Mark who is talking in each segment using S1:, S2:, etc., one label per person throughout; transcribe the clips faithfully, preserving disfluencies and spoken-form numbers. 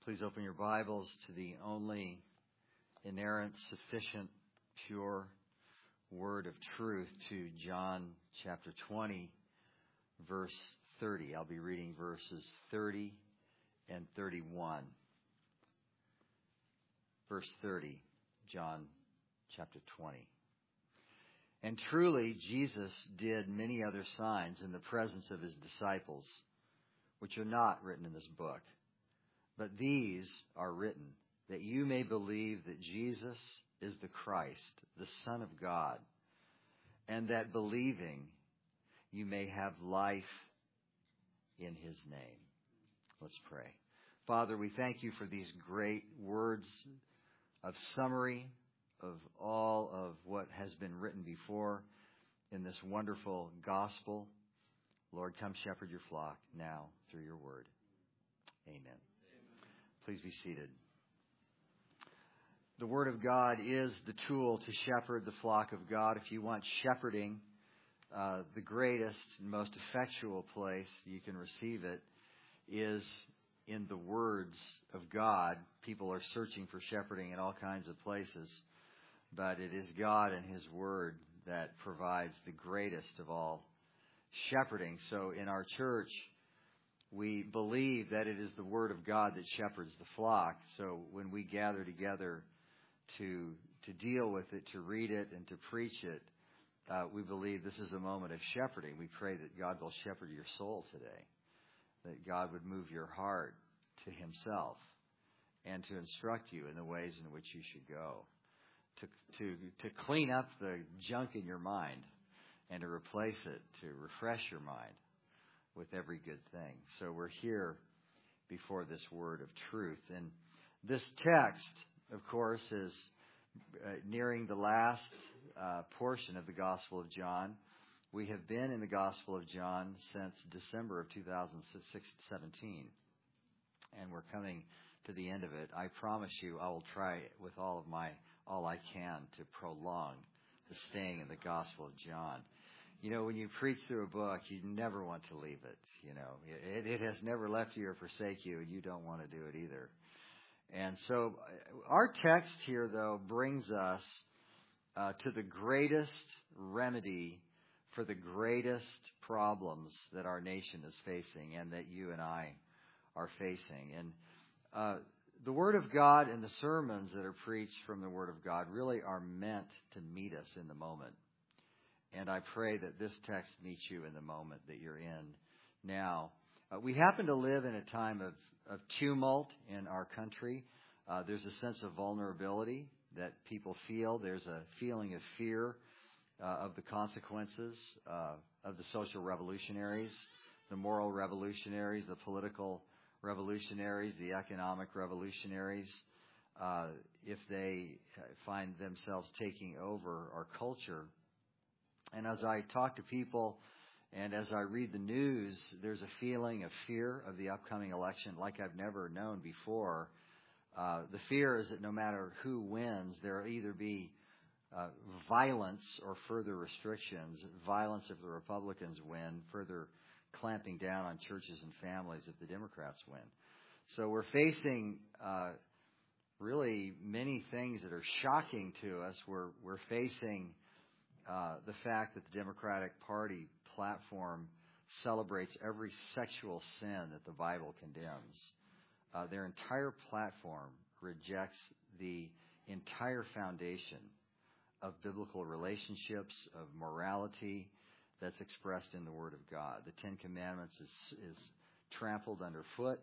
S1: Please open your Bibles to the only inerrant, sufficient, pure word of truth, to John chapter twenty, verse thirty. I'll be reading verses thirty and thirty-one. Verse thirty, John chapter twenty. And truly Jesus did many other signs in the presence of his disciples, which are not written in this book. But these are written that you may believe that Jesus is the Christ, the Son of God, and that believing you may have life in his name. Let's pray. Father, we thank you for these great words of summary of all of what has been written before in this wonderful gospel. Lord, come shepherd your flock now through your word. Amen. Please be seated. The Word of God is the tool to shepherd the flock of God. If you want shepherding, uh, the greatest and most effectual place you can receive it is in the words of God. People are searching for shepherding in all kinds of places, but it is God and His Word that provides the greatest of all shepherding. So in our church, we believe that it is the Word of God that shepherds the flock. So when we gather together to to deal with it, to read it, and to preach it, uh, we believe this is a moment of shepherding. We pray that God will shepherd your soul today, that God would move your heart to Himself and to instruct you in the ways in which you should go, to to to clean up the junk in your mind and to replace it, to refresh your mind with every good thing. So we're here before this word of truth. And this text, of course, is uh, nearing the last uh, portion of the Gospel of John. We have been in the Gospel of John since December of two thousand seventeen, and we're coming to the end of it. I promise you I will try with all of my, all I can to prolong the staying in the Gospel of John. You know, when you preach through a book, you never want to leave it. You know, it, it has never left you or forsake you, and you don't want to do it either. And so our text here, though, brings us uh, to the greatest remedy for the greatest problems that our nation is facing and that you and I are facing. And uh, the Word of God and the sermons that are preached from the Word of God really are meant to meet us in the moment. And I pray that this text meets you in the moment that you're in now. Uh, we happen to live in a time of, of tumult in our country. Uh, there's a sense of vulnerability that people feel. There's a feeling of fear uh, of the consequences uh, of the social revolutionaries, the moral revolutionaries, the political revolutionaries, the economic revolutionaries. Uh, if they find themselves taking over our culture. And as I talk to people and as I read the news, there's a feeling of fear of the upcoming election like I've never known before. Uh, the fear is that no matter who wins, there will either be uh, violence or further restrictions. Violence if the Republicans win, further clamping down on churches and families if the Democrats win. So we're facing uh, really many things that are shocking to us. We're, we're facing Uh, the fact that the Democratic Party platform celebrates every sexual sin that the Bible condemns. Uh, their entire platform rejects the entire foundation of biblical relationships, of morality that's expressed in the Word of God. The Ten Commandments is, is trampled underfoot.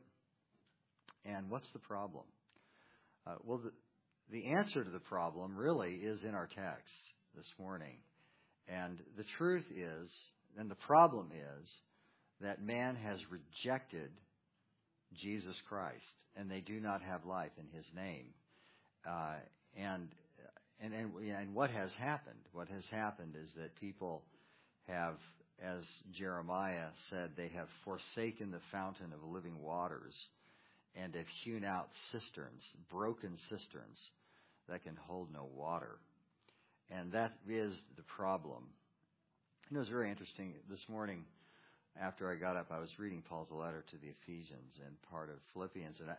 S1: And what's the problem? Uh, well, the, the answer to the problem really is in our text this morning. And the truth is, and the problem is, that man has rejected Jesus Christ, and they do not have life in His name. Uh, and, and and and what has happened? What has happened is that people have, as Jeremiah said, they have forsaken the fountain of living waters, and have hewn out cisterns, broken cisterns that can hold no water. And that is the problem. And it was very interesting. This morning, after I got up, I was reading Paul's letter to the Ephesians and part of Philippians. And I,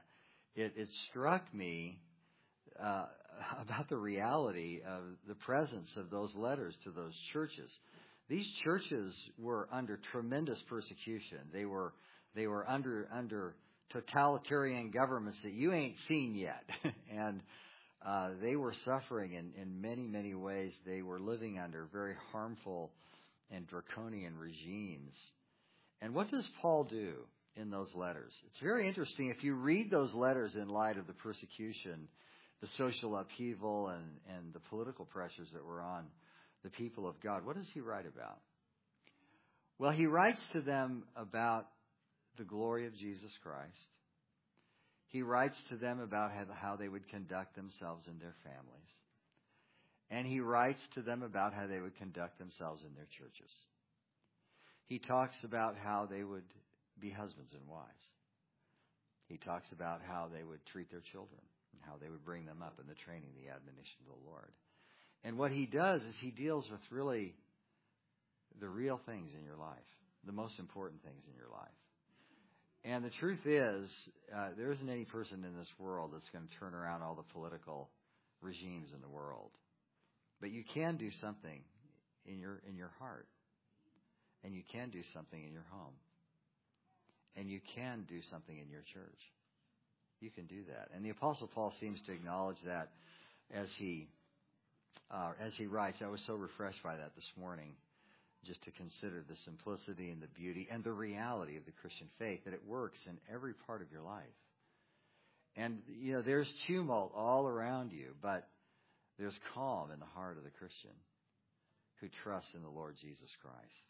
S1: it, it struck me uh, about the reality of the presence of those letters to those churches. These churches were under tremendous persecution. They were they were under under totalitarian governments that you ain't seen yet, and uh, they were suffering in, in many many ways. They were living under very harmful and draconian regimes. And what does Paul do in those letters? It's very interesting. If you read those letters in light of the persecution, the social upheaval, and, and the political pressures that were on the people of God, what does he write about? Well, he writes to them about the glory of Jesus Christ. He writes to them about how they would conduct themselves in their families. And he writes to them about how they would conduct themselves in their churches. He talks about how they would be husbands and wives. He talks about how they would treat their children and how they would bring them up in the training, the admonition of the Lord. And what he does is he deals with really the real things in your life, the most important things in your life. And the truth is, uh, there isn't any person in this world that's going to turn around all the political regimes in the world. But you can do something in your in your heart. And you can do something in your home. And you can do something in your church. You can do that. And the Apostle Paul seems to acknowledge that as he uh, as he writes. I was so refreshed by that this morning, just to consider the simplicity and the beauty and the reality of the Christian faith, that it works in every part of your life. And, you know, there's tumult all around you, but there's calm in the heart of the Christian who trusts in the Lord Jesus Christ.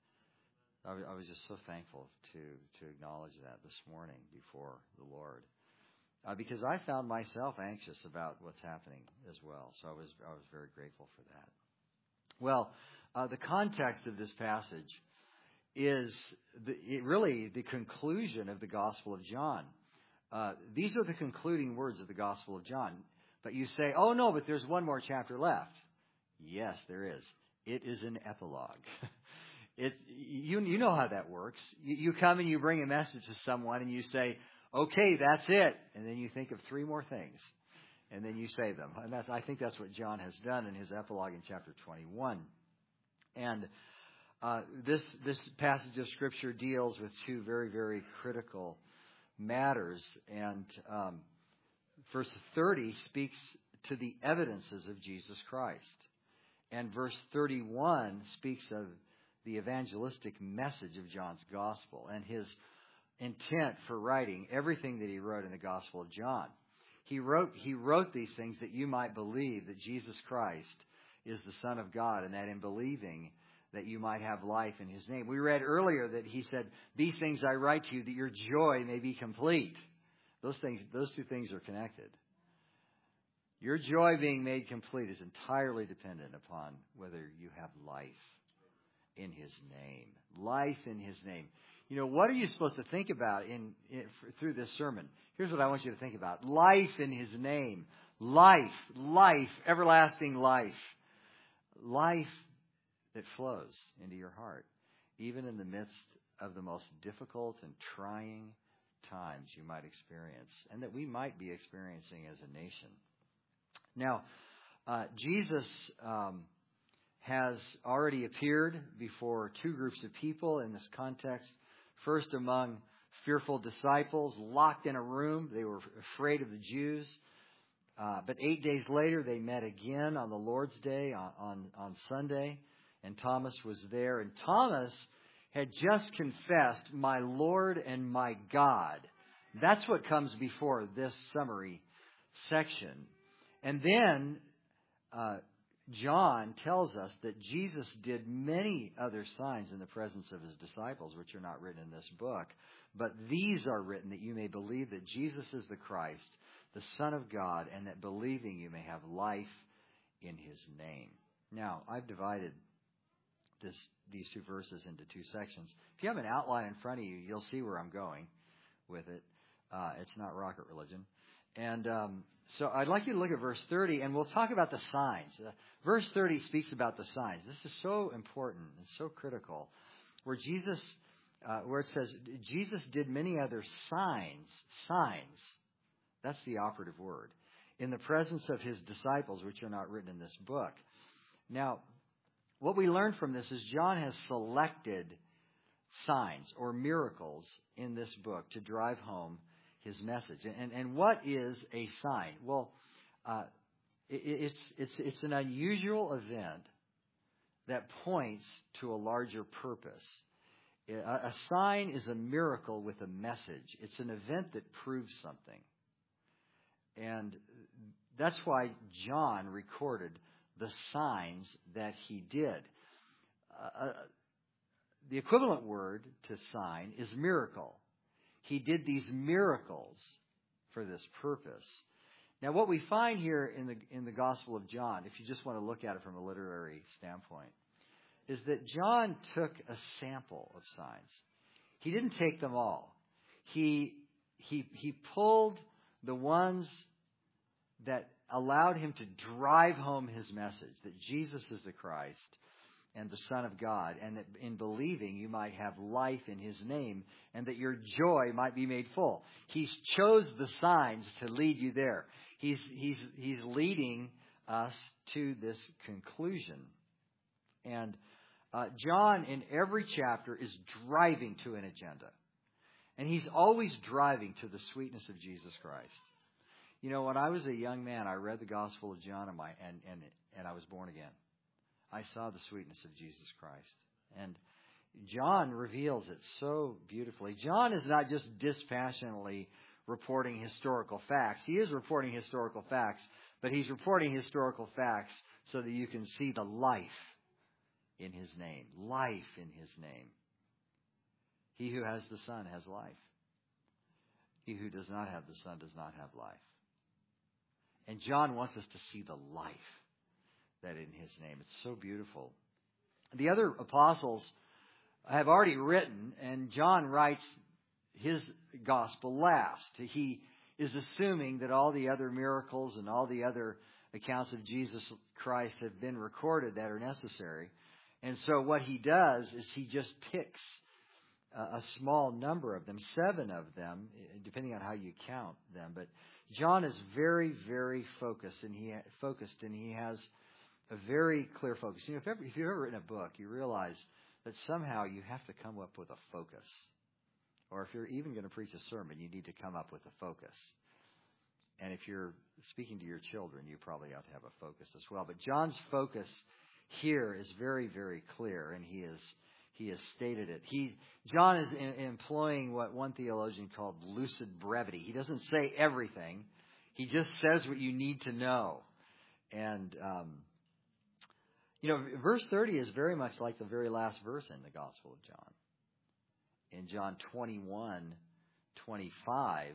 S1: I was just so thankful to to acknowledge that this morning before the Lord, uh, because I found myself anxious about what's happening as well. So I was I was very grateful for that. Well, uh, the context of this passage is the, it really the conclusion of the Gospel of John. Uh, these are the concluding words of the Gospel of John. But you say, "Oh no, but there's one more chapter left." Yes, there is. It is an epilogue. It, you, you know how that works. You, you come and you bring a message to someone and you say, "Okay, that's it." And then you think of three more things. And then you say them. And that's, I think that's what John has done in his epilogue in chapter twenty-one. And uh, this, this passage of Scripture deals with two very, very critical matters. And um, verse thirty speaks to the evidences of Jesus Christ. And verse thirty-one speaks of the evangelistic message of John's gospel and his intent for writing everything that he wrote in the Gospel of John. He wrote, he wrote these things that you might believe that Jesus Christ is the Son of God, and that in believing that you might have life in his name. We read earlier that he said, "These things I write to you that your joy may be complete." Those things, those two things are connected. Your joy being made complete is entirely dependent upon whether you have life in his name. Life in his name. You know, what are you supposed to think about in, in through this sermon? Here's what I want you to think about. Life in his name. Life, life, everlasting life. Life that flows into your heart, even in the midst of the most difficult and trying times you might experience, and that we might be experiencing as a nation. Now, uh, Jesus um, has already appeared before two groups of people in this context. First, among fearful disciples locked in a room. They were afraid of the Jews. Uh, but eight days later, they met again on the Lord's Day, on, on, on Sunday, and Thomas was there. And Thomas had just confessed, "My Lord and my God." That's what comes before this summary section. And then uh, John tells us that Jesus did many other signs in the presence of his disciples, which are not written in this book. But these are written that you may believe that Jesus is the Christ, the Son of God, and that believing you may have life in his name. Now, I've divided this, these two verses into two sections. If you have an outline in front of you, you'll see where I'm going with it. Uh, it's not rocket religion. And um, so I'd like you to look at verse thirty, and we'll talk about the signs. Uh, verse thirty speaks about the signs. This is so important and so critical, where Jesus, uh, where it says, Jesus did many other signs, signs. That's the operative word. In the presence of his disciples, which are not written in this book. Now, what we learn from this is John has selected signs or miracles in this book to drive home his message. And, and what is a sign? Well, uh, it, it's, it's, it's an unusual event that points to a larger purpose. A, a sign is a miracle with a message. It's an event that proves something. And that's why John recorded the signs that he did. Uh, the equivalent word to sign is miracle. He did these miracles for this purpose. Now, what we find here in the in the Gospel of John, if you just want to look at it from a literary standpoint, is that John took a sample of signs. He didn't take them all. He he he pulled the ones that allowed him to drive home his message, that Jesus is the Christ and the Son of God, and that in believing you might have life in his name, and that your joy might be made full. He chose the signs to lead you there. He's, he's, he's leading us to this conclusion. And uh, John, in every chapter, is driving to an agenda. And he's always driving to the sweetness of Jesus Christ. You know, when I was a young man, I read the Gospel of John and, my, and, and, and I was born again. I saw the sweetness of Jesus Christ. And John reveals it so beautifully. John is not just dispassionately reporting historical facts. He is reporting historical facts, but he's reporting historical facts so that you can see the life in his name. Life in his name. He who has the Son has life. He who does not have the Son does not have life. And John wants us to see the life that in his name. It's so beautiful. The other apostles have already written, and John writes his gospel last. He is assuming that all the other miracles and all the other accounts of Jesus Christ have been recorded that are necessary. And so what he does is he just picks a small number of them, seven of them, depending on how you count them. But John is very, very focused, and he focused, and he has a very clear focus. You know, if, ever, if you've ever written a book, you realize that somehow you have to come up with a focus. Or if you're even going to preach a sermon, you need to come up with a focus. And if you're speaking to your children, you probably ought to have a focus as well. But John's focus here is very, very clear, and he is he has stated it. He John is in, employing what one theologian called lucid brevity. He doesn't say everything. He just says what you need to know. And um, you know, verse thirty is very much like the very last verse in the Gospel of John. In John twenty-one, twenty-five,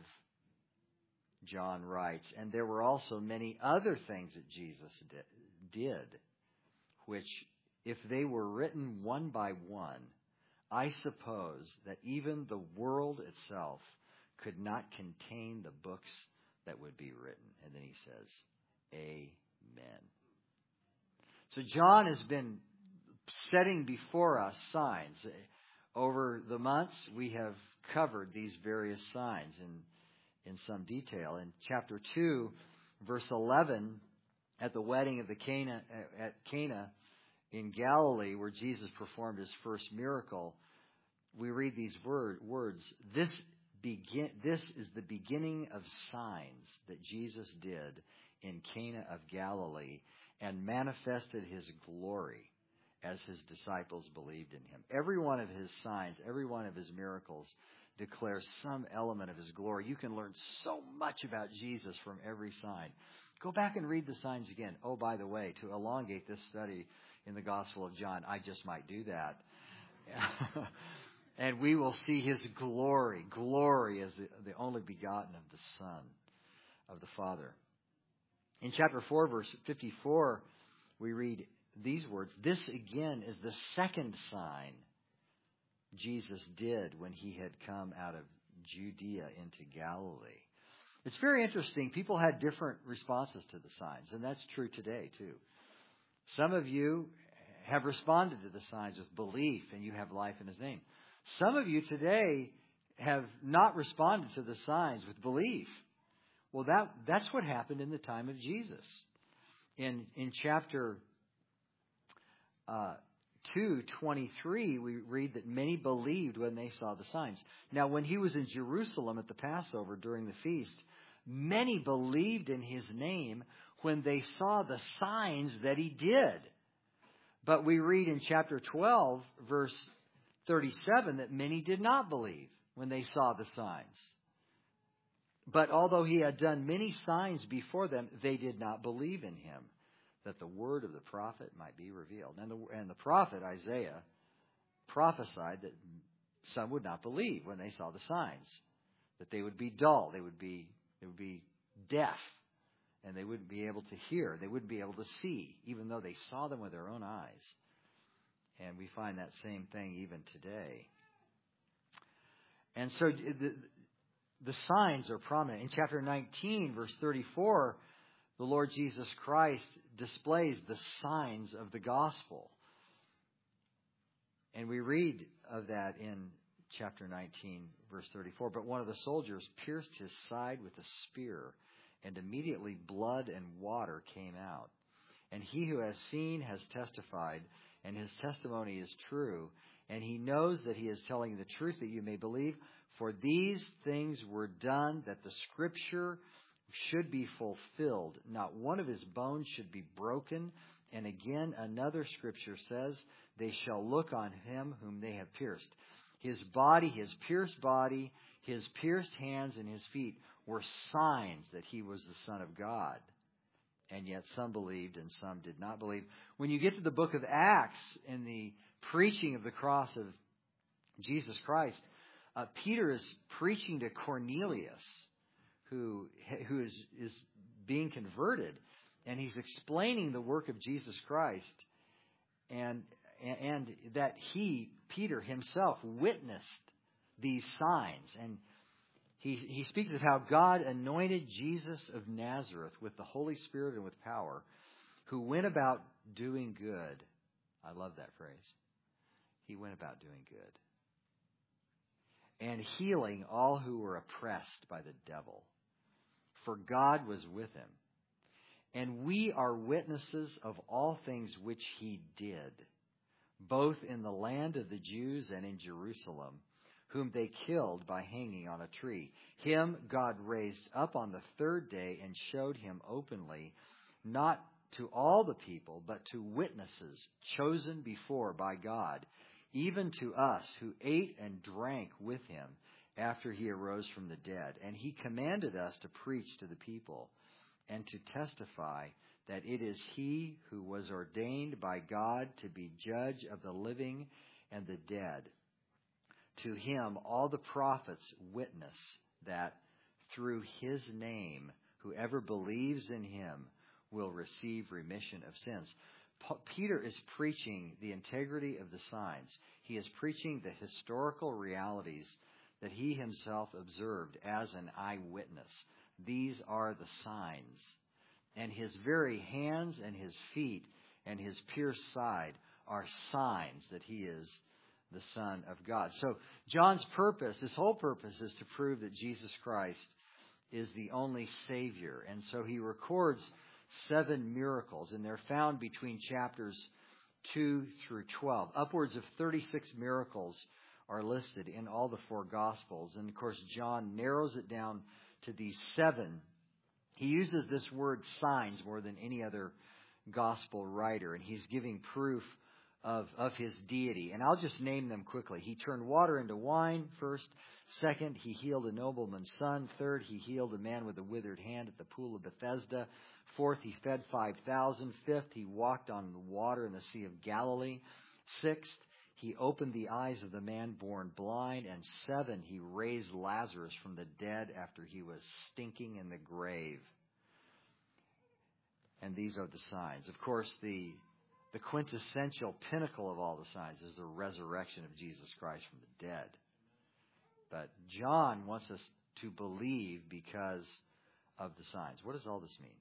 S1: John writes, "And there were also many other things that Jesus did, which, if they were written one by one, I suppose that even the world itself could not contain the books that would be written." And then he says, "Amen." So John has been setting before us signs. Over the months, we have covered these various signs in, in some detail. In chapter two, verse eleven, at the wedding of the Cana, at Cana in Galilee, where Jesus performed his first miracle, we read these word, words, this, begin, this is the beginning of signs that Jesus did in Cana of Galilee and manifested his glory as his disciples believed in him. Every one of his signs, every one of his miracles declares some element of his glory. You can learn so much about Jesus from every sign. Go back and read the signs again. Oh, by the way, to elongate this study in the Gospel of John, I just might do that. And we will see his glory, glory as the, the only begotten of the Son of the Father. In chapter four, verse fifty-four, we read these words, "This again is the second sign Jesus did when he had come out of Judea into Galilee." It's very interesting. People had different responses to the signs, and that's true today too. Some of you have responded to the signs with belief, and you have life in his name. Some of you today have not responded to the signs with belief. Well, that that's what happened in the time of Jesus. In in chapter uh, two twenty-three, we read that many believed when they saw the signs. Now, when he was in Jerusalem at the Passover during the feast, many believed in his name when they saw the signs that he did. But we read in chapter twelve, verse thirty-seven, that many did not believe when they saw the signs. But although he had done many signs before them, they did not believe in him, that the word of the prophet might be revealed. And the, and the prophet Isaiah prophesied that some would not believe when they saw the signs, that they would be dull, they would be they would be deaf, and they wouldn't be able to hear, they wouldn't be able to see, even though they saw them with their own eyes. And we find that same thing even today. And so the, the signs are prominent. In chapter nineteen, verse thirty-four, the Lord Jesus Christ displays the signs of the gospel. And we read of that in chapter nineteen, verse thirty-four. But one of the soldiers pierced his side with a spear, and immediately blood and water came out. And he who has seen has testified, and his testimony is true. And he knows that he is telling the truth, that you may believe. For these things were done that the scripture should be fulfilled. Not one of his bones should be broken. And again, another scripture says, they shall look on him whom they have pierced. His body, his pierced body, his pierced hands and his feet were signs that he was the Son of God. And yet some believed and some did not believe. When you get to the book of Acts, in the preaching of the cross of Jesus Christ, uh, Peter is preaching to Cornelius, who who is, is being converted. And he's explaining the work of Jesus Christ, and and that he, Peter himself, witnessed these signs. And he he speaks of how God anointed Jesus of Nazareth with the Holy Spirit and with power, who went about doing good. I love that phrase. He went about doing good. And healing all who were oppressed by the devil. For God was with him. And we are witnesses of all things which he did, both in the land of the Jews and in Jerusalem, whom they killed by hanging on a tree. Him God raised up on the third day and showed him openly, not to all the people, but to witnesses chosen before by God, even to us who ate and drank with him after he arose from the dead. And he commanded us to preach to the people and to testify that it is he who was ordained by God to be judge of the living and the dead. To him all the prophets witness that through his name whoever believes in him will receive remission of sins. Peter is preaching the integrity of the signs. He is preaching the historical realities that he himself observed as an eyewitness. These are the signs. And his very hands and his feet and his pierced side are signs that he is the Son of God. So John's purpose, his whole purpose, is to prove that Jesus Christ is the only Savior. And so he records seven miracles, and they're found between chapters two through twelve. Upwards of thirty-six miracles are listed in all the four Gospels. And of course, John narrows it down to these seven. He uses this word signs more than any other Gospel writer, and he's giving proof of, of his deity. And I'll just name them quickly. He turned water into wine first. Second, he healed a nobleman's son. Third, he healed a man with a withered hand at the pool of Bethesda. Fourth, he fed five thousand. Fifth, he walked on the water in the Sea of Galilee. Sixth, he opened the eyes of the man born blind. And seven, he raised Lazarus from the dead after he was stinking in the grave. And these are the signs. Of course, the, the quintessential pinnacle of all the signs is the resurrection of Jesus Christ from the dead. But John wants us to believe because of the signs. What does all this mean?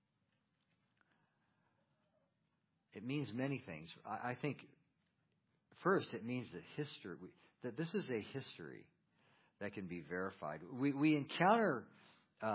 S1: It means many things. I, I think, first, it means that history, that this is a history that can be verified. We, we encounter uh,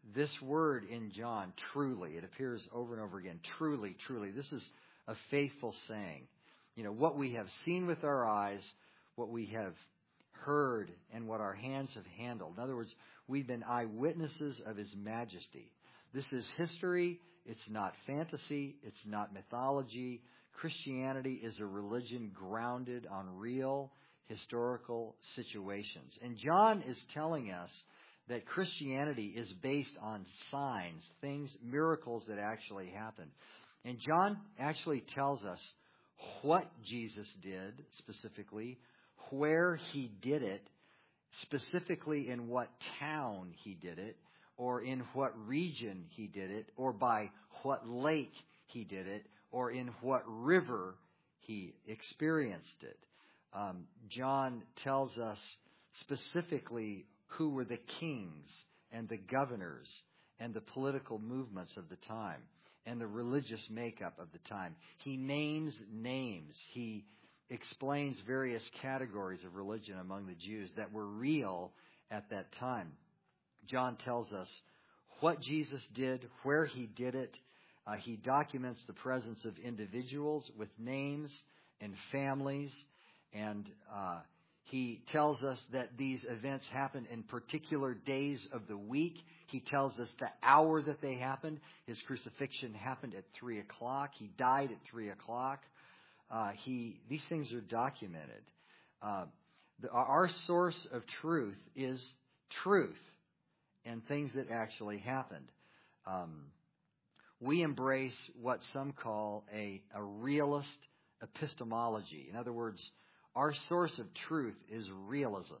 S1: this word in John, truly, it appears over and over again, truly, truly. This is a faithful saying. You know, what we have seen with our eyes, what we have heard, and what our hands have handled. In other words, we've been eyewitnesses of His majesty. This is history. It's not fantasy. It's not mythology. Christianity is a religion grounded on real historical situations. And John is telling us that Christianity is based on signs, things, miracles that actually happened. And John actually tells us what Jesus did specifically, where He did it, specifically in what town He did it, or in what region He did it, or by what lake He did it, or in what river He experienced it. Um, John tells us specifically who were the kings and the governors and the political movements of the time and the religious makeup of the time. He names names. He explains various categories of religion among the Jews that were real at that time. John tells us what Jesus did, where He did it. Uh, he documents the presence of individuals with names and families, and uh, he tells us that these events happened in particular days of the week. He tells us the hour that they happened. His crucifixion happened at three o'clock. He died at three o'clock. Uh, he these things are documented. Uh, the, our source of truth is truth and things that actually happened. Um, we embrace what some call a, a realist epistemology. In other words, our source of truth is realism.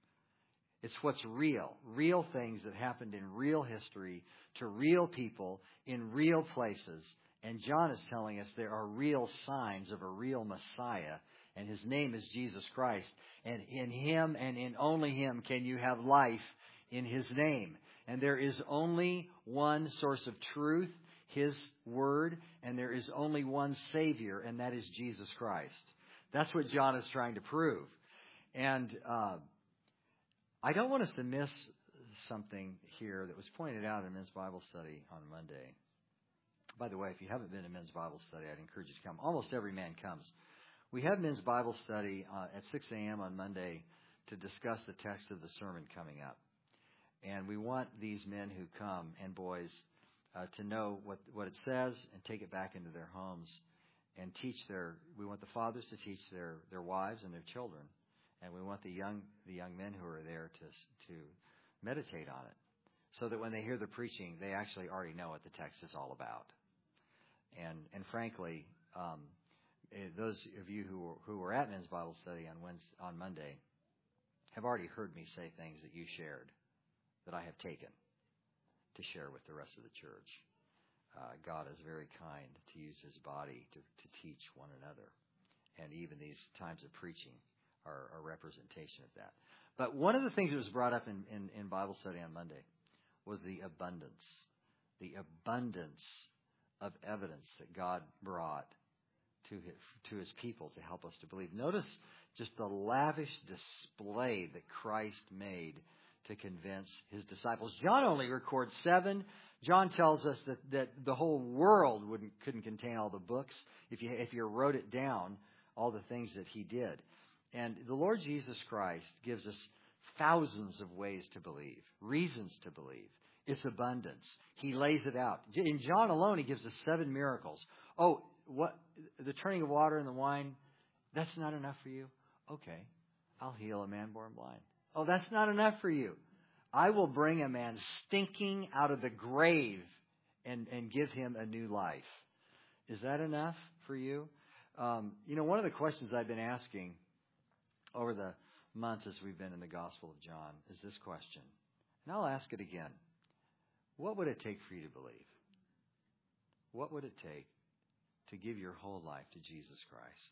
S1: It's what's real. Real things that happened in real history to real people in real places. And John is telling us there are real signs of a real Messiah. And His name is Jesus Christ. And in Him and in only Him can you have life in His name. And there is only one source of truth, His Word. And there is only one Savior, and that is Jesus Christ. That's what John is trying to prove. And uh, I don't want us to miss something here that was pointed out in men's Bible study on Monday. By the way, if you haven't been to men's Bible study, I'd encourage you to come. Almost every man comes. We have men's Bible study uh, at six a.m. on Monday to discuss the text of the sermon coming up. And we want these men who come and boys uh, to know what, what it says and take it back into their homes and teach their, we want the fathers to teach their, their wives and their children. And we want the young the young men who are there to to meditate on it, so that when they hear the preaching, they actually already know what the text is all about. And and frankly, um, those of you who were, who were at men's Bible study on Wednesday, on Monday have already heard me say things that you shared, that I have taken to share with the rest of the church. Uh, God is very kind to use His body to, to teach one another, and even these times of preaching are a representation of that. But one of the things that was brought up in, in, in Bible study on Monday was the abundance, the abundance of evidence that God brought to his, to his people to help us to believe. Notice just the lavish display that Christ made to convince His disciples. John only records seven. John tells us that, that the whole world wouldn't couldn't contain all the books if you if you wrote it down, all the things that He did. And the Lord Jesus Christ gives us thousands of ways to believe, reasons to believe. It's abundance. He lays it out. In John alone, He gives us seven miracles. Oh, what the turning of water into wine, that's not enough for you? Okay, I'll heal a man born blind. Oh, that's not enough for you. I will bring a man stinking out of the grave and, and give him a new life. Is that enough for you? Um, you know, one of the questions I've been asking over the months as we've been in the Gospel of John is this question. And I'll ask it again. What would it take for you to believe? What would it take to give your whole life to Jesus Christ?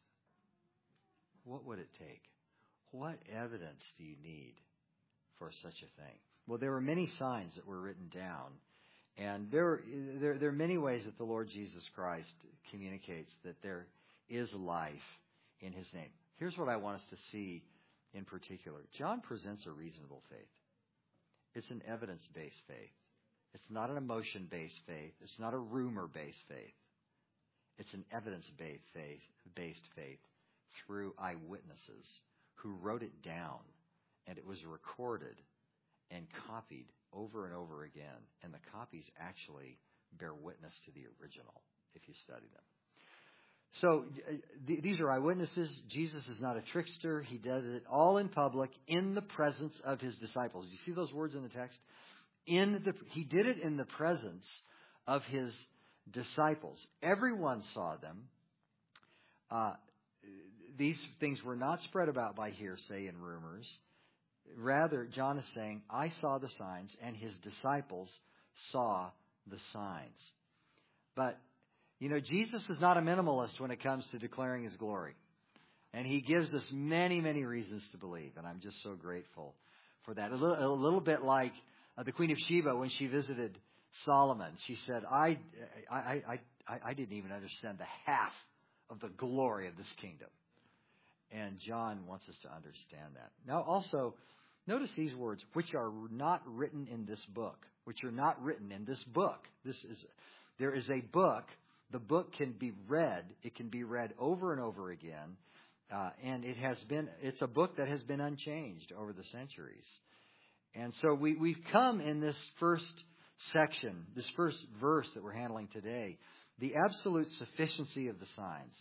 S1: What would it take? What evidence do you need for such a thing? Well, there were many signs that were written down. And there, there, there are many ways that the Lord Jesus Christ communicates that there is life in His name. Here's what I want us to see in particular. John presents a reasonable faith. It's an evidence-based faith. It's not an emotion-based faith. It's not a rumor-based faith. It's an evidence-based faith, based faith through eyewitnesses who wrote it down, and it was recorded and copied over and over again. And the copies actually bear witness to the original if you study them. So th- these are eyewitnesses. Jesus is not a trickster. He does it all in public in the presence of his disciples. You see those words in the text? In the, he did it in the presence of his disciples. Everyone saw them. Uh, these things were not spread about by hearsay and rumors. Rather, John is saying, I saw the signs, and his disciples saw the signs. But, you know, Jesus is not a minimalist when it comes to declaring his glory. And he gives us many, many reasons to believe, and I'm just so grateful for that. A little, a little bit like uh, the Queen of Sheba when she visited Solomon. She said, I, I, I, I, I didn't even understand the half of the glory of this kingdom. And John wants us to understand that. Now, also, notice these words, which are not written in this book. Which are not written in this book. This is, there is a book. The book can be read. It can be read over and over again. Uh, and it has been, it's a book that has been unchanged over the centuries. And so we, we've come in this first section, this first verse that we're handling today, the absolute sufficiency of the signs.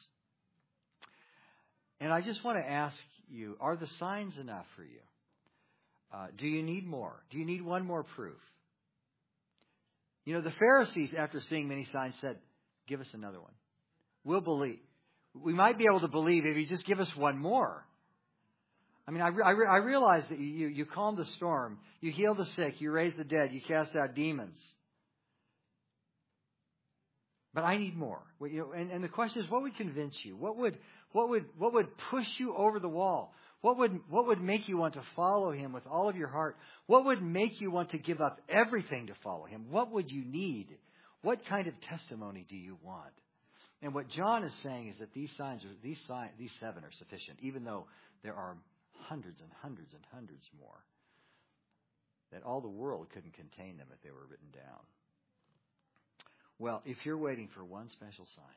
S1: And I just want to ask you, are the signs enough for you? Uh, do you need more? Do you need one more proof? You know, the Pharisees, after seeing many signs, said, give us another one. We'll believe. We might be able to believe if you just give us one more. I mean, I, I, I realize that you, you calm the storm, you heal the sick, you raise the dead, you cast out demons. But I need more. You know, and, and the question is, what would convince you? What would what would what would push you over the wall? What would what would make you want to follow him with all of your heart? What would make you want to give up everything to follow him? What would you need? What kind of testimony do you want? And what John is saying is that these signs are these signs, these seven are sufficient, even though there are hundreds and hundreds and hundreds more. That all the world couldn't contain them if they were written down. Well, if you're waiting for one special sign,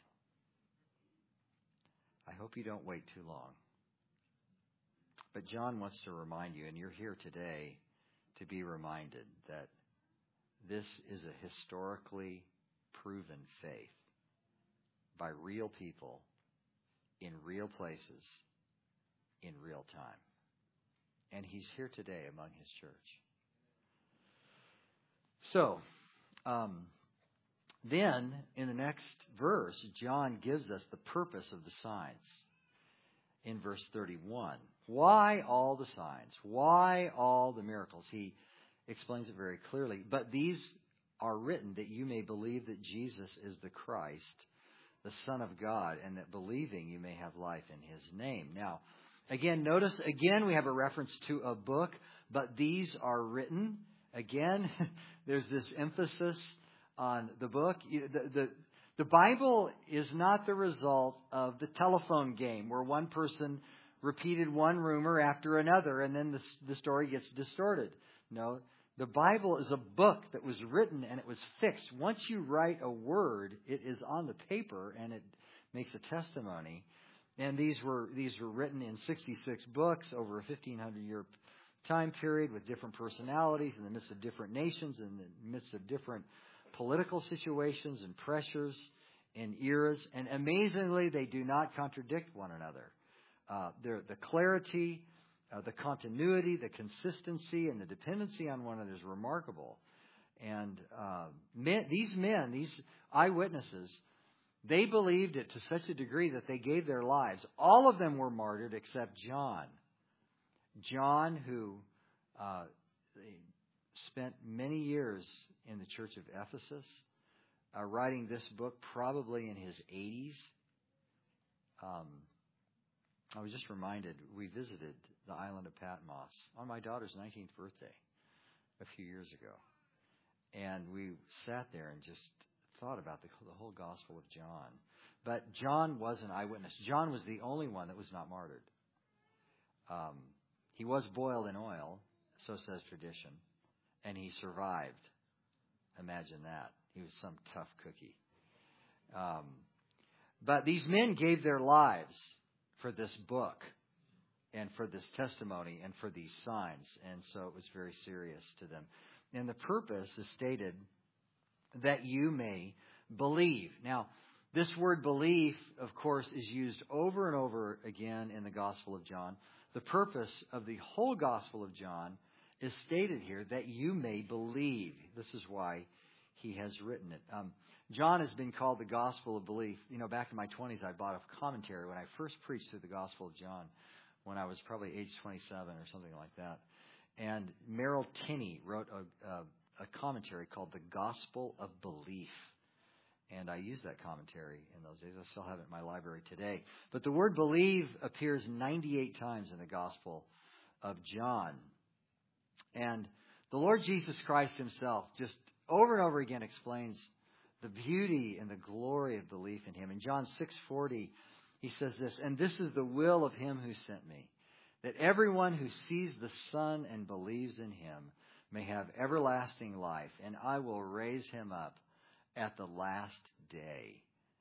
S1: I hope you don't wait too long. But John wants to remind you, and you're here today to be reminded that this is a historically proven faith by real people in real places in real time. And he's here today among his church. So, um, then in the next verse, John gives us the purpose of the signs in verse thirty-one. Why all the signs? Why all the miracles? He explains it very clearly. But these are written that you may believe that Jesus is the Christ, the Son of God, and that believing you may have life in his name. Now, again, notice, again, we have a reference to a book, but these are written. Again, there's this emphasis on the book. The, the, the Bible is not the result of the telephone game where one person repeated one rumor after another and then the, the story gets distorted. No, the Bible is a book that was written and it was fixed. Once you write a word, it is on the paper and it makes a testimony. And these were these were written in sixty-six books over a fifteen hundred year time period with different personalities in the midst of different nations, in the midst of different political situations and pressures and eras. And amazingly, they do not contradict one another. Uh, the clarity, uh, the continuity, the consistency, and the dependency on one another is remarkable. And uh, men, these men, these eyewitnesses, they believed it to such a degree that they gave their lives. All of them were martyred except John. John, who uh, spent many years in the church of Ephesus, uh, writing this book probably in his eighties. Um, I was just reminded, we visited the island of Patmos on my daughter's nineteenth birthday a few years ago. And we sat there and just thought about the, the whole Gospel of John. But John was an eyewitness. John was the only one that was not martyred. Um, he was boiled in oil, so says tradition, and he survived Imagine that. He was some tough cookie. Um, but these men gave their lives for this book and for this testimony and for these signs. And so it was very serious to them. And the purpose is stated that you may believe. Now, this word belief, of course, is used over and over again in the Gospel of John. The purpose of the whole Gospel of John is stated here, that you may believe. This is why he has written it. Um, John has been called the Gospel of Belief. You know, back in my twenties, I bought a commentary when I first preached through the Gospel of John, when I was probably age twenty-seven or something like that. And Merrill Tinney wrote a, a, a commentary called The Gospel of Belief. And I used that commentary in those days. I still have it in my library today. But the word believe appears ninety-eight times in the Gospel of John. And the Lord Jesus Christ himself just over and over again explains the beauty and the glory of belief in him. In John six forty, he says this, "And this is the will of him who sent me, that everyone who sees the Son and believes in him may have everlasting life, and I will raise him up at the last day."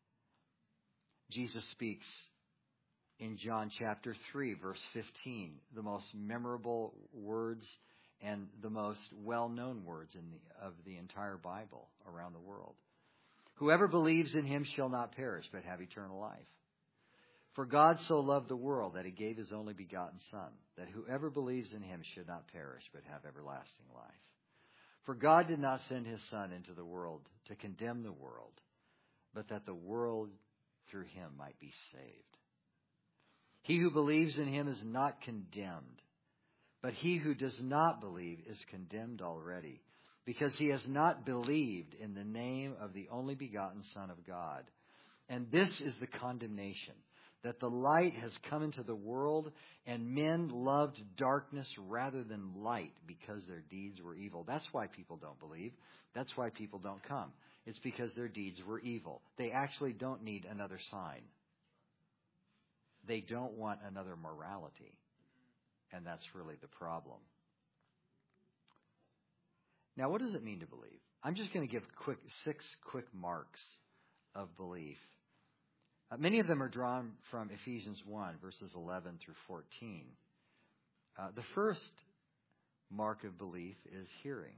S1: Jesus speaks in John chapter three, verse fifteen, the most memorable words and the most well-known words in the, of the entire Bible around the world. "Whoever believes in him shall not perish, but have eternal life. For God so loved the world that he gave his only begotten Son, that whoever believes in him should not perish, but have everlasting life. For God did not send his Son into the world to condemn the world, but that the world through him might be saved. He who believes in him is not condemned, but he who does not believe is condemned already, because he has not believed in the name of the only begotten Son of God. And this is the condemnation, that the light has come into the world, and men loved darkness rather than light because their deeds were evil." That's why people don't believe. That's why people don't come. It's because their deeds were evil. They actually don't need another sign. They don't want another morality. And that's really the problem. Now, what does it mean to believe? I'm just going to give quick six quick marks of belief. Uh, many of them are drawn from Ephesians one, verses eleven through fourteen. Uh, the first mark of belief is hearing.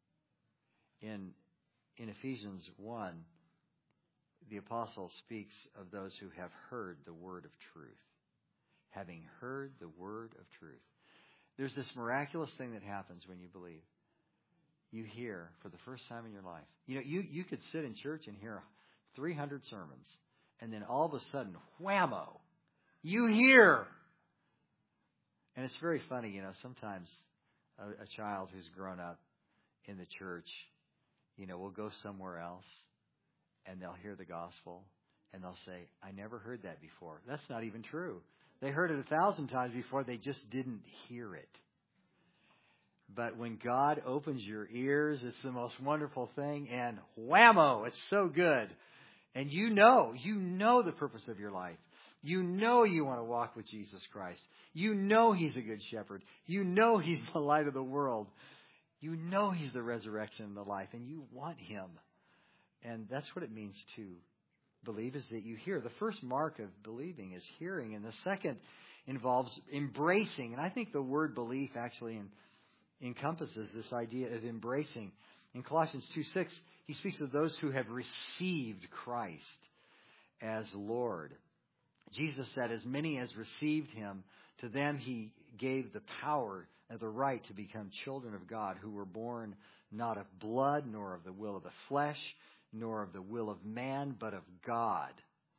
S1: In, in Ephesians one, the apostle speaks of those who have heard the word of truth. Having heard the word of truth. There's this miraculous thing that happens when you believe. You hear for the first time in your life. You know, you, you could sit in church and hear three hundred sermons, and then all of a sudden, whammo, you hear. And it's very funny, you know, sometimes a, a child who's grown up in the church, you know, will go somewhere else, and they'll hear the gospel, and they'll say, "I never heard that before." That's not even true. They heard it a thousand times before, they just didn't hear it. But when God opens your ears, it's the most wonderful thing, and whammo, it's so good. And you know, you know the purpose of your life. You know you want to walk with Jesus Christ. You know he's a good shepherd. You know he's the light of the world. You know he's the resurrection and the life, and you want him. And that's what it means to believe, is that you hear. The first mark of believing is hearing, and the second involves embracing. And I think the word belief actually in, encompasses this idea of embracing. In Colossians two six, he speaks of those who have received Christ as Lord. Jesus said, "As many as received him, to them he gave the power and the right to become children of God, who were born not of blood, nor of the will of the flesh, nor of the will of man, but of God."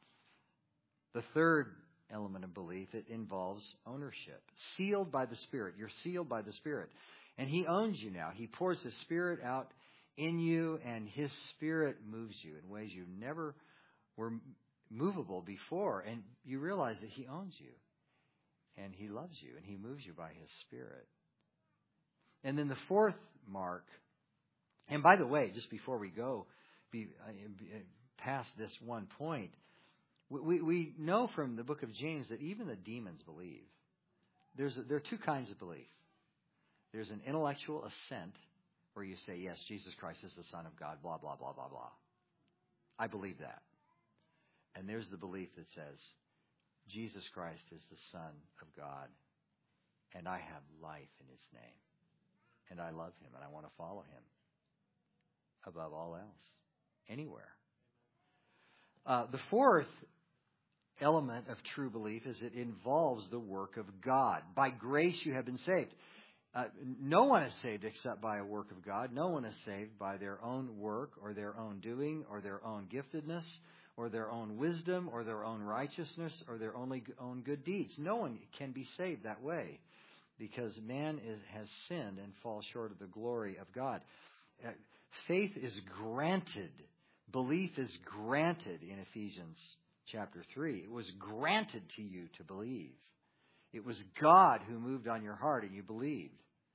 S1: The third element of belief, it involves ownership. Sealed by the Spirit. You're sealed by the Spirit. And he owns you now. He pours his Spirit out in you, and his Spirit moves you in ways you never were movable before. And you realize that he owns you, and he loves you, and he moves you by his Spirit. And then the fourth mark, and by the way, just before we go be, uh, past this one point, we, we know from the book of James that even the demons believe. There's a, there are two kinds of belief. There's an intellectual assent, where you say, yes, Jesus Christ is the Son of God, blah, blah, blah, blah, blah. I believe that. And there's the belief that says, Jesus Christ is the Son of God, and I have life in his name. And I love him, and I want to follow him above all else, anywhere. Uh, the fourth element of true belief is it involves the work of God. By grace you have been saved. Uh, no one is saved except by a work of God. No one is saved by their own work or their own doing or their own giftedness or their own wisdom or their own righteousness or their only own good deeds. No one can be saved that way because man is, has sinned and falls short of the glory of God. Uh, faith is granted. Belief is granted in Ephesians chapter three. It was granted to you to believe. It was God who moved on your heart and you believed.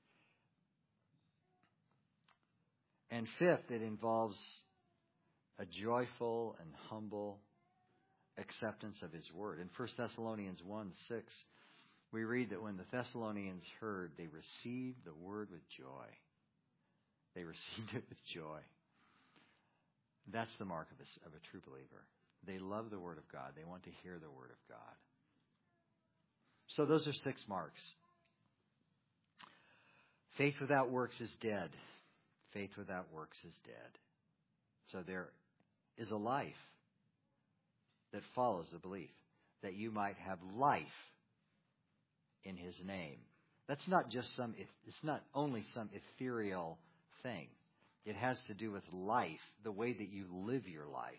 S1: And fifth, it involves a joyful and humble acceptance of his word. In First Thessalonians one six, we read that when the Thessalonians heard, they received the word with joy. They received it with joy. That's the mark of a, of a true believer. They love the word of God. They want to hear the word of God. So those are six marks. Faith without works is dead. Faith without works is dead. So there is a life that follows the belief that you might have life in his name. That's not just some, it's not only some ethereal thing. It has to do with life, the way that you live your life.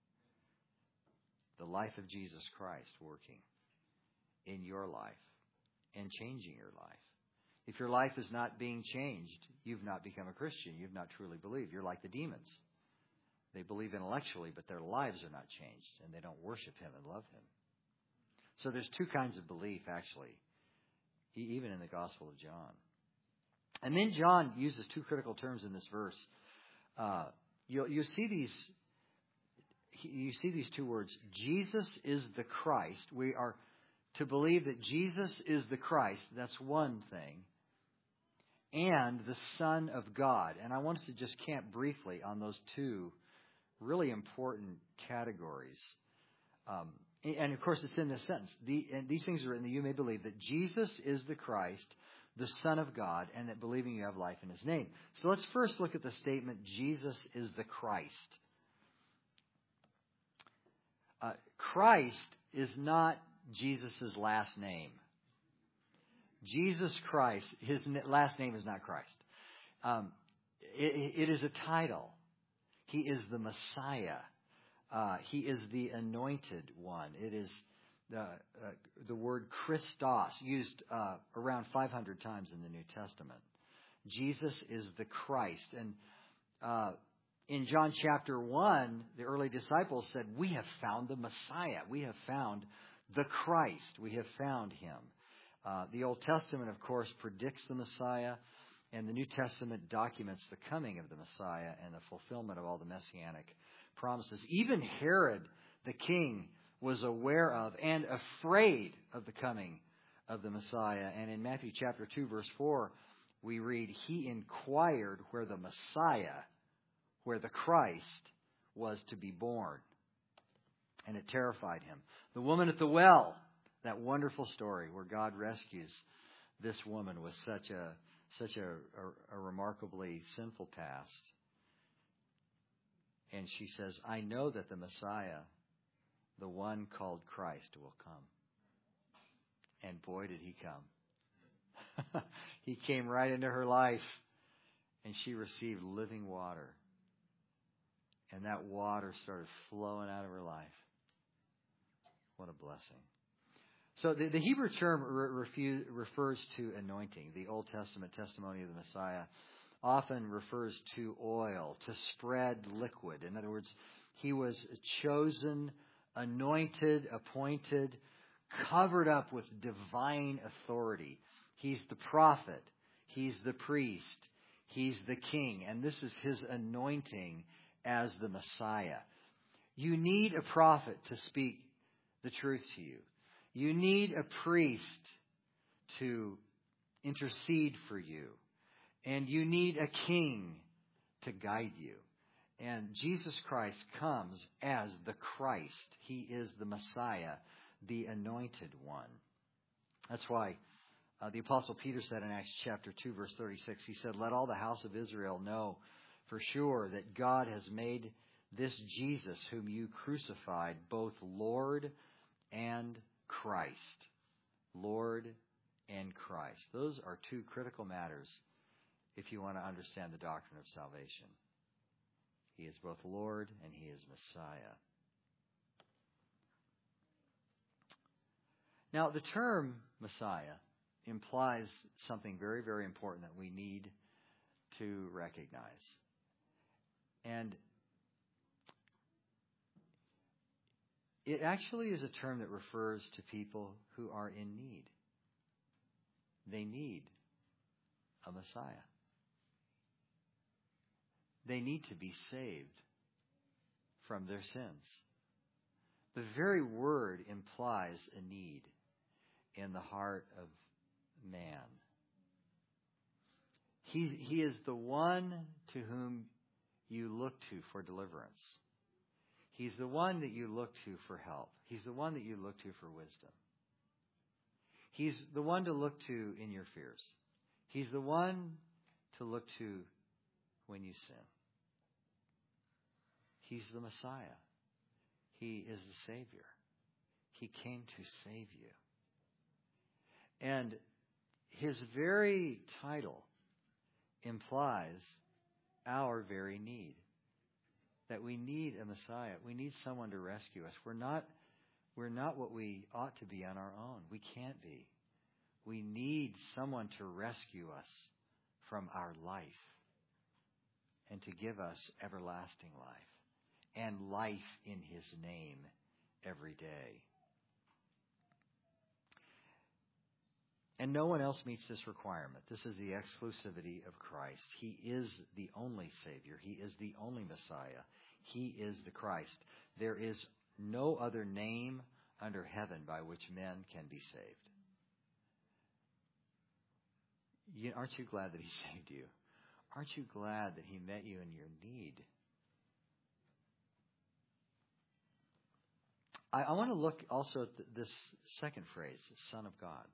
S1: The life of Jesus Christ working in your life and changing your life. If your life is not being changed, you've not become a Christian. You've not truly believed. You're like the demons. They believe intellectually, but their lives are not changed, and they don't worship him and love him. So there's two kinds of belief, actually, even in the Gospel of John. And then John uses two critical terms in this verse. Uh, you'll, you see these. You see these two words. Jesus is the Christ. We are to believe that Jesus is the Christ. That's one thing. And the Son of God. And I want us to just camp briefly on those two really important categories. Um, and of course, it's in this sentence. The, and these things are written that you may believe that Jesus is the Christ, the Son of God, and that believing you have life in his name. So let's first look at the statement, Jesus is the Christ. Uh, Christ is not Jesus' last name. Jesus Christ, his last name is not Christ. Um, it, it is a title. He is the Messiah. Uh, he is the anointed one. It is the, uh, the word Christos, used uh, around five hundred times in the New Testament. Jesus is the Christ. And uh, in John chapter one, the early disciples said, we have found the Messiah. We have found the Christ. We have found him. Uh, the Old Testament, of course, predicts the Messiah, and the New Testament documents the coming of the Messiah and the fulfillment of all the messianic promises. Even Herod, the king, was aware of and afraid of the coming of the Messiah. And in Matthew chapter two, verse four, we read, he inquired where the Messiah, where the Christ was to be born. And it terrified him. The woman at the well, that wonderful story where God rescues this woman with such a such a, a, a remarkably sinful past. And she says, I know that the Messiah, the one called Christ, will come. And boy, did he come. He came right into her life, and she received living water. And that water started flowing out of her life. What a blessing. So the, the Hebrew term re- refuse, refers to anointing. The Old Testament testimony of the Messiah often refers to oil, to spread liquid. In other words, he was chosen, anointed, appointed, covered up with divine authority. He's the prophet. He's the priest. He's the king. And this is his anointing as the Messiah. You need a prophet to speak the truth to you. You need a priest to intercede for you. And you need a king to guide you. And Jesus Christ comes as the Christ. He is the Messiah, the anointed one. That's why uh, the Apostle Peter said in Acts chapter two, verse thirty-six, he said, "Let all the house of Israel know for sure that God has made this Jesus whom you crucified both Lord and Christ." Lord and Christ. Those are two critical matters if you want to understand the doctrine of salvation. He is both Lord and He is Messiah. Now, the term Messiah implies something very, very important that we need to recognize. And it actually is a term that refers to people who are in need. They need a Messiah. They need to be saved from their sins. The very word implies a need in the heart of man. He's, he is the one to whom you look to for deliverance. He's the one that you look to for help. He's the one that you look to for wisdom. He's the one to look to in your fears. He's the one to look to when you sin. He's the Messiah. He is the Savior. He came to save you. And His very title implies our very need. That we need a Messiah. We need someone to rescue us. We're not, we're not what we ought to be on our own. We can't be. We need someone to rescue us from our life and to give us everlasting life and life in His name every day. And no one else meets this requirement. This is the exclusivity of Christ. He is the only Savior. He is the only Messiah. He is the Christ. There is no other name under heaven by which men can be saved. You, aren't you glad that He saved you? Aren't you glad that He met you in your need? I, I want to look also at th- this second phrase, Son of God.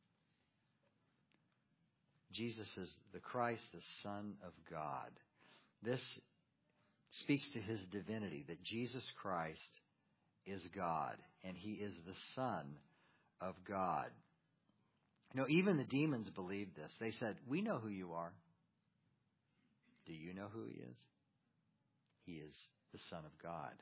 S1: Jesus is the Christ, the Son of God. This speaks to His divinity, that Jesus Christ is God, and He is the Son of God. You know, even the demons believed this. They said, "We know who you are." Do you know who He is? He is the Son of God.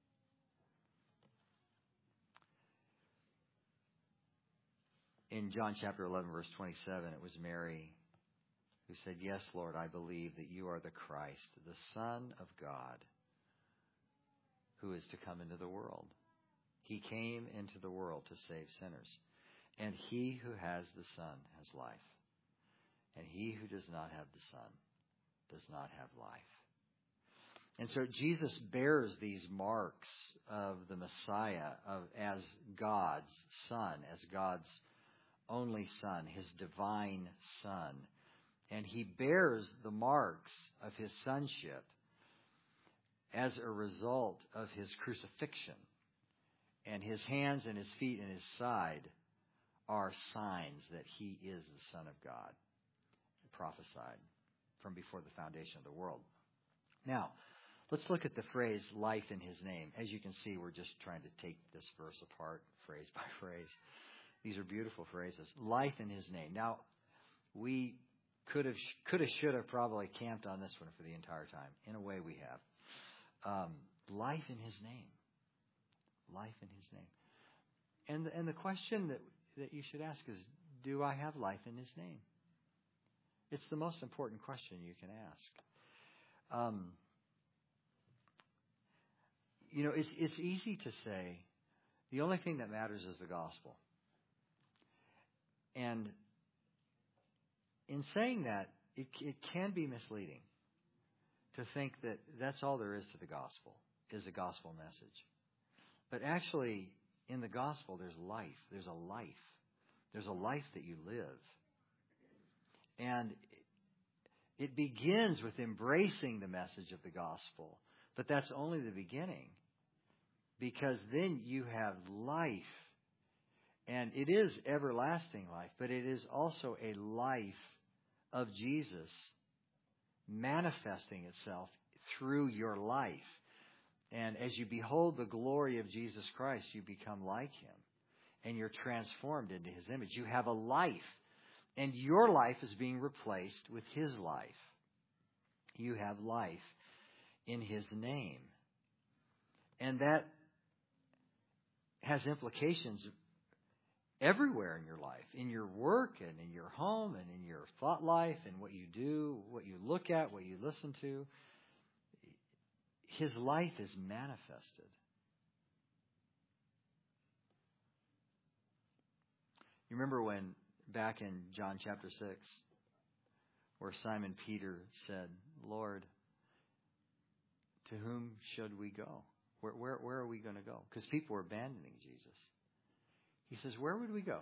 S1: In John chapter eleven, verse twenty-seven, it was Mary who said, "Yes, Lord, I believe that you are the Christ, the Son of God, who is to come into the world. He came into the world to save sinners. And he who has the Son has life. And he who does not have the Son does not have life." And so Jesus bears these marks of the Messiah of, as God's Son, as God's only Son, His divine Son. And He bears the marks of His sonship as a result of His crucifixion. And His hands and His feet and His side are signs that He is the Son of God, prophesied from before the foundation of the world. Now, let's look at the phrase life in His name. As you can see, we're just trying to take this verse apart phrase by phrase. These are beautiful phrases. Life in His name. Now, we could have, could have, should have probably camped on this one for the entire time. In a way, we have. Um, life in His name. Life in His name. And, and the question that, that you should ask is, do I have life in His name? It's the most important question you can ask. Um, you know, it's, it's easy to say, the only thing that matters is the gospel. And in saying that, it, it can be misleading to think that that's all there is to the gospel, is a gospel message. But actually, in the gospel, there's life. There's a life. There's a life that you live. And It begins with embracing the message of the gospel. But that's only the beginning. Because then you have life. And it is everlasting life, but it is also a life of Jesus manifesting itself through your life. And as you behold the glory of Jesus Christ, you become like Him. And you're transformed into His image. You have a life. And your life is being replaced with His life. You have life in His name. And that has implications everywhere in your life, in your work and in your home and in your thought life and what you do, what you look at, what you listen to. His life is manifested. You remember when back in John chapter six, where Simon Peter said, Lord, to whom should we go? Where, where, where are we going to go? Because people were abandoning Jesus. He says, where would we go?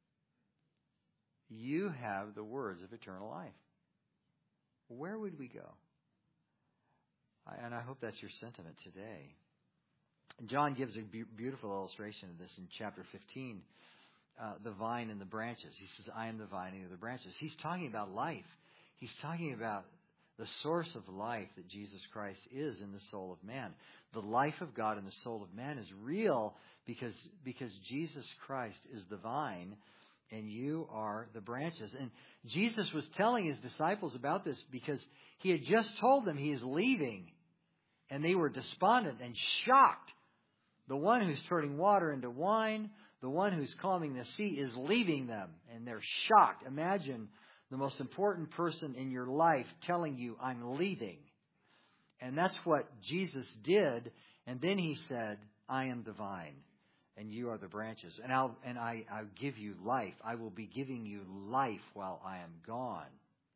S1: You have the words of eternal life. Where would we go? I, and I hope that's your sentiment today. And John gives a be- beautiful illustration of this in chapter fifteen, uh, the vine and the branches. He says, I am the vine and you are the branches. He's talking about life. He's talking about the source of life that Jesus Christ is in the soul of man. The life of God in the soul of man is real because, because Jesus Christ is the vine and you are the branches. And Jesus was telling His disciples about this because He had just told them He is leaving. And they were despondent and shocked. The one who's turning water into wine, the one who's calming the sea is leaving them. And they're shocked. Imagine the most important person in your life telling you, I'm leaving. And that's what Jesus did. And then He said, I am the vine and you are the branches. And I'll and I, I'll give you life. I will be giving you life while I am gone.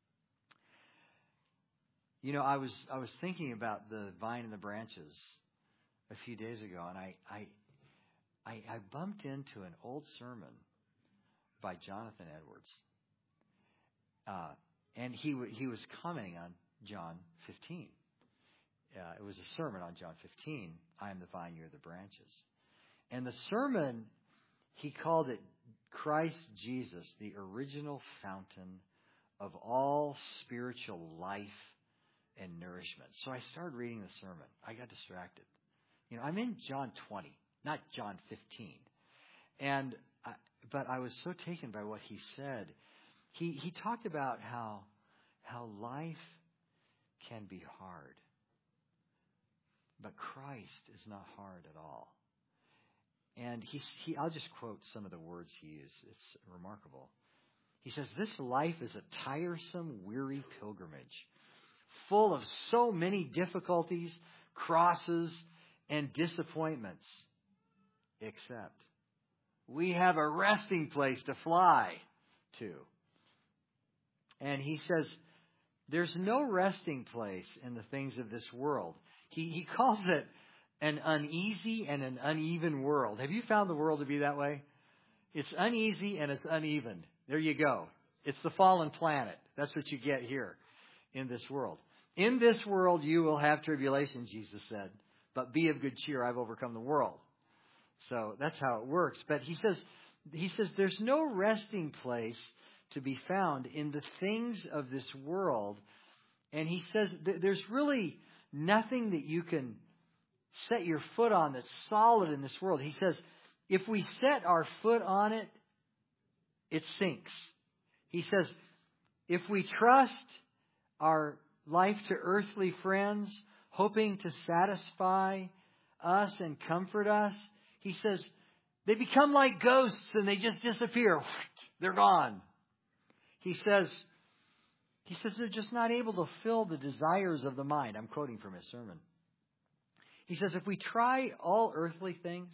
S1: You know, I was I was thinking about the vine and the branches a few days ago, and I I I, I bumped into an old sermon by Jonathan Edwards. Uh, and he w- he was commenting on John fifteen. Uh, it was a sermon on John fifteen. I am the vine, you are the branches. And the sermon, he called it Christ Jesus, the original fountain of all spiritual life and nourishment. So I started reading the sermon. I got distracted. You know, I'm in John twenty, not John fifteen. And I, but I was so taken by what he said. He he talked about how how life can be hard. But Christ is not hard at all. And he, he I'll just quote some of the words he used. It's remarkable. He says, this life is a tiresome, weary pilgrimage, full of so many difficulties, crosses, and disappointments. Except we have a resting place to fly to. And he says, there's no resting place in the things of this world. He, he calls it an uneasy and an uneven world. Have you found the world to be that way? It's uneasy and it's uneven. There you go. It's the fallen planet. That's what you get here in this world. In this world you will have tribulation, Jesus said. But be of good cheer. I've overcome the world. So that's how it works. But he says, he says there's no resting place to be found in the things of this world. And he says th- there's really nothing that you can set your foot on that's solid in this world. He says, if we set our foot on it, it sinks. He says, if we trust our life to earthly friends, hoping to satisfy us and comfort us, he says, they become like ghosts and they just disappear. They're gone. He says, he says they're just not able to fill the desires of the mind. I'm quoting from his sermon. He says, if we try all earthly things,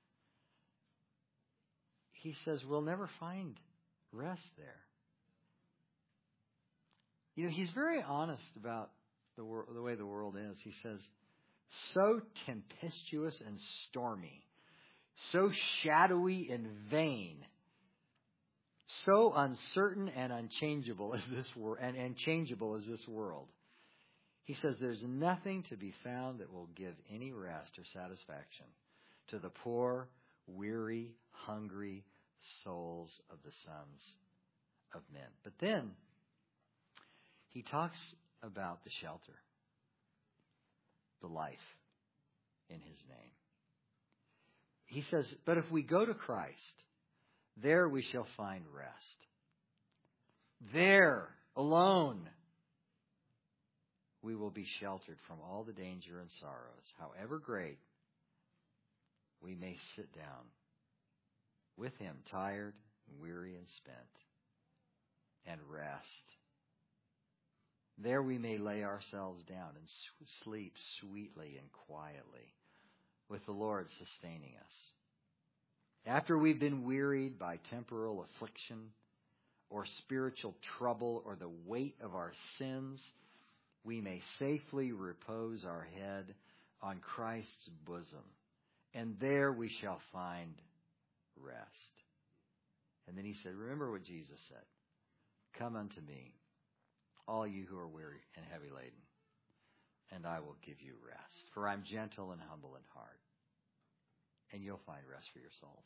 S1: he says, we'll never find rest there. You know, he's very honest about the, wor- the way the world is. He says, so tempestuous and stormy, so shadowy and vain, So uncertain and unchangeable as this world, and, and changeable as this world. He says there's nothing to be found that will give any rest or satisfaction to the poor, weary, hungry souls of the sons of men. But then he talks about the shelter, the life in his name. He says, but if we go to Christ, there we shall find rest. There, alone, we will be sheltered from all the danger and sorrows, however great. We may sit down with him, tired, weary, and spent, and rest. There we may lay ourselves down and sleep sweetly and quietly, with the Lord sustaining us. After we've been wearied by temporal affliction or spiritual trouble or the weight of our sins, we may safely repose our head on Christ's bosom, and there we shall find rest. And then he said, remember what Jesus said, come unto me, all you who are weary and heavy laden, and I will give you rest. For I'm gentle and humble in heart, and you'll find rest for your souls.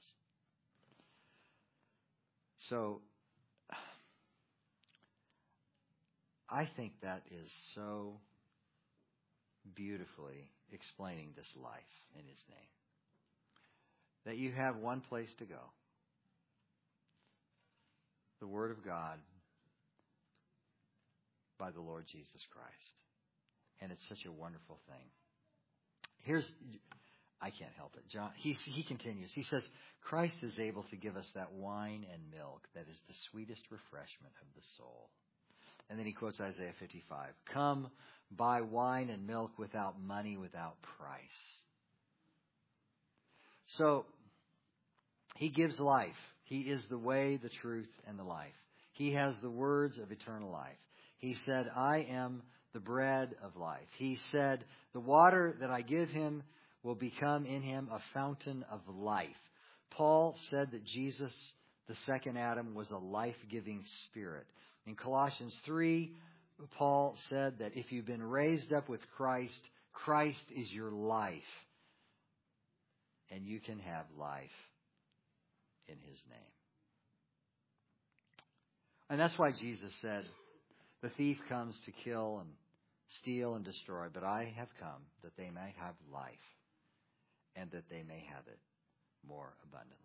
S1: So, I think that is so beautifully explaining this life in his name. That you have one place to go. The Word of God by the Lord Jesus Christ. And it's such a wonderful thing. Here's, I can't help it. John, he, he continues. He says, Christ is able to give us that wine and milk that is the sweetest refreshment of the soul. And then he quotes Isaiah fifty-five. Come, buy wine and milk without money, without price. So, he gives life. He is the way, the truth, and the life. He has the words of eternal life. He said, I am the bread of life. He said, the water that I give him will become in him a fountain of life. Paul said that Jesus, the second Adam, was a life-giving spirit. In Colossians three, Paul said that if you've been raised up with Christ, Christ is your life. And you can have life in his name. And that's why Jesus said, the thief comes to kill and steal and destroy, but I have come that they might have life, and that they may have it more abundantly.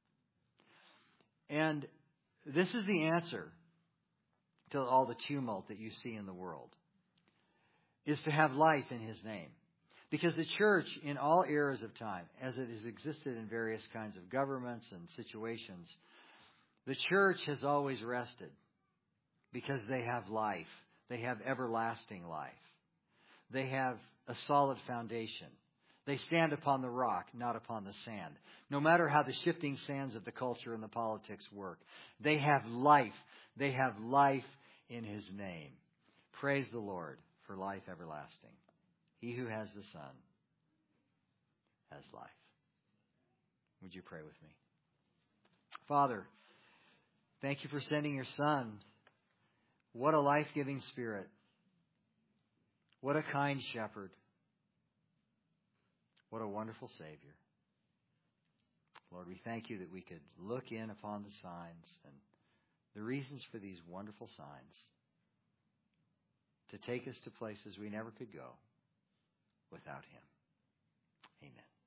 S1: And this is the answer to all the tumult that you see in the world, is to have life in his name. Because the church, in all eras of time, as it has existed in various kinds of governments and situations, the church has always rested because they have life. They have everlasting life. They have a solid foundation. They stand upon the rock, not upon the sand. No matter how the shifting sands of the culture and the politics work, they have life. They have life in his name. Praise the Lord for life everlasting. He who has the Son has life. Would you pray with me? Father, thank you for sending your Son. What a life-giving Spirit. What a kind shepherd. What a wonderful Savior. Lord, we thank you that we could look in upon the signs and the reasons for these wonderful signs to take us to places we never could go without him. Amen.